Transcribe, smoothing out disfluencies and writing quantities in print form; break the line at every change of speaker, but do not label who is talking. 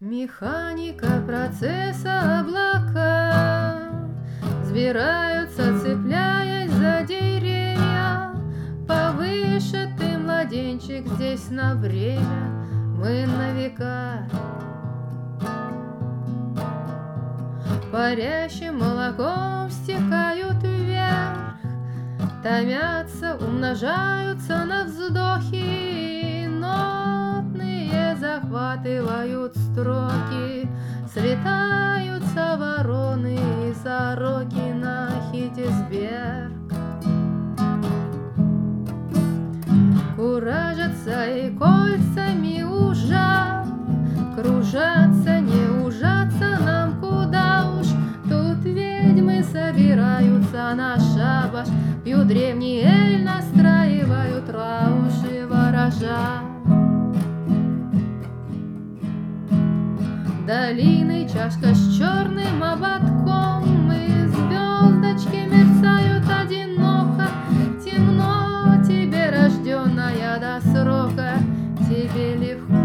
Механика процесса облака взбираются, цепляясь за деревья. Повыше ты, младенчик, здесь на время, мы на века. Парящим молоком стекают вверх, томятся, умножаются на вздохи. Нотные захватывают строки, слетаются вороны и сороки на Хитисберг. Куражатся и кольцами ужа, кружатся, не ужаться нам куда уж. Тут ведьмы собираются на шабаш, пьют древний эль, настраивают рауши ворожа. Долины чашка с черным ободком, и звездочки мерцают одиноко. Темно тебе, рожденная до срока, тебе легко.